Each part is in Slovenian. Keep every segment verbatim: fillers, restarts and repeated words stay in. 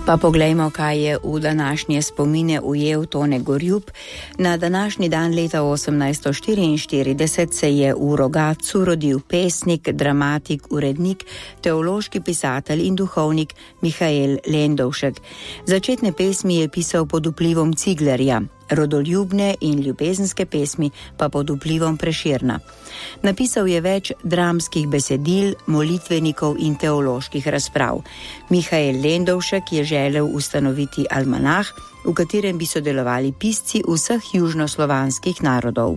Pa poglejmo, kaj je v današnje spomine ujel Tone Gorjup. Na današnji dan leta osemnajststo štiriinštirideset se je v Rogatcu rodil pesnik, dramatik, urednik, teološki pisatelj in duhovnik Mihael Lendovšek. Začetne pesmi je pisal pod vplivom Ciglerja, rodoljubne in ljubezenske pesmi pa pod vplivom Prešerna. Napisal je več dramskih besedil, molitvenikov in teoloških razprav. Mihael Lendovšek je želel ustanoviti almanah, v katerem bi sodelovali pisci vseh južnoslovanskih narodov.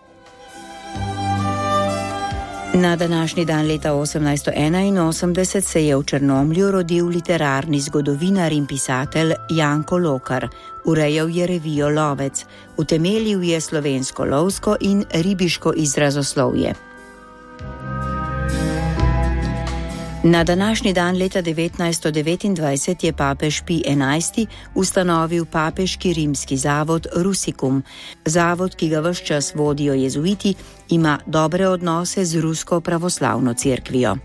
Na današnji dan leta osemnajststo enainosemdeset se je v Črnomlju rodil literarni zgodovinar in pisatelj Janko Lokar. Urejal je revijo Lovec, utemeljil je slovensko lovsko in ribiško izrazoslovje. Na današnji dan leta devetnajststo devetindvajset je papež Pij enajsti ustanovil papeški rimski zavod Rusicum. Zavod, ki ga ves čas vodijo jezuiti, ima dobre odnose z rusko pravoslavno cerkvijo.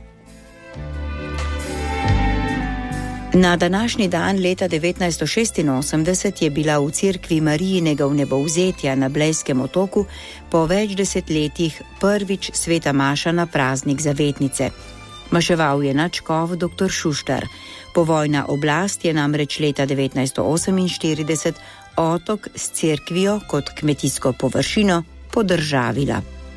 Na današnji dan leta devetnajststo šestinosemdeset je bila v cerkvi Marijinega vnebovzetja na Blejskem otoku po več desetletjih prvič sveta maša na praznik zavetnice. Maševal je nadškof doktor Šuštar. Povojna oblast je namreč leta devetnajststo oseminštirideset otok s cerkvijo kot kmetijsko površino podržavila.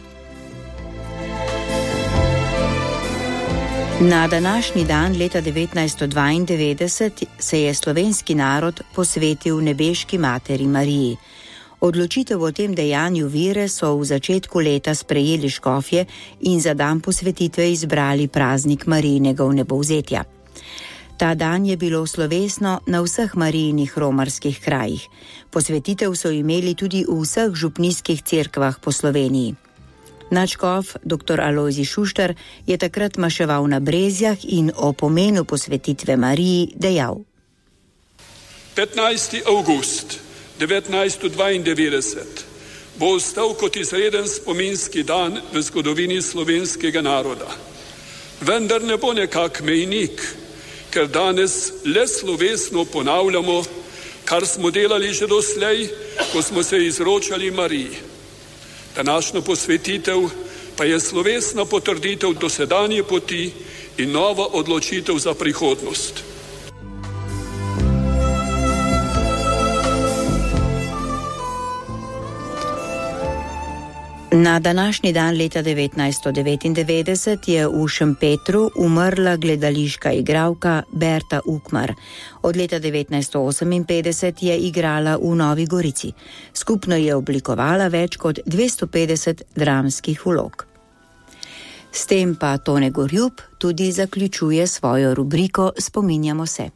Na današnji dan leta devetnajststo dvaindevetdeset se je slovenski narod posvetil nebeški materi Mariji. Odločitev o tem dejanju vere so v začetku leta sprejeli škofje in za dan posvetitve izbrali praznik Marijinega vnebovzetja. Ta dan je bilo slovesno na vseh Marijinih romarskih krajih. Posvetitev so imeli tudi v vseh župnijskih cerkvah po Sloveniji. Nadškof doktor Alojzij Šuštar je takrat maševal na Brezjah in o pomenu posvetitve Mariji dejal: petnajsti avgust devetnajststo dvaindevetdeset bo ostal kot izreden spominski dan v zgodovini slovenskega naroda. Vendar ne bo nekak mejnik, ker danes le slovesno ponavljamo, kar smo delali že doslej, ko smo se izročali Mariji. Današnja posvetitev pa je slovesna potrditev dosedanje poti in nova odločitev za prihodnost. Na današnji dan leta devetnajststo devetindevetdeset je v Šempetru umrla gledališka igralka Berta Ukmar. Od leta devetnajststo oseminpetdeset je igrala v Novi Gorici. Skupno je oblikovala več kot dvesto petdeset dramskih vlog. S tem pa Tone Gorjup tudi zaključuje svojo rubriko Spominjamo se.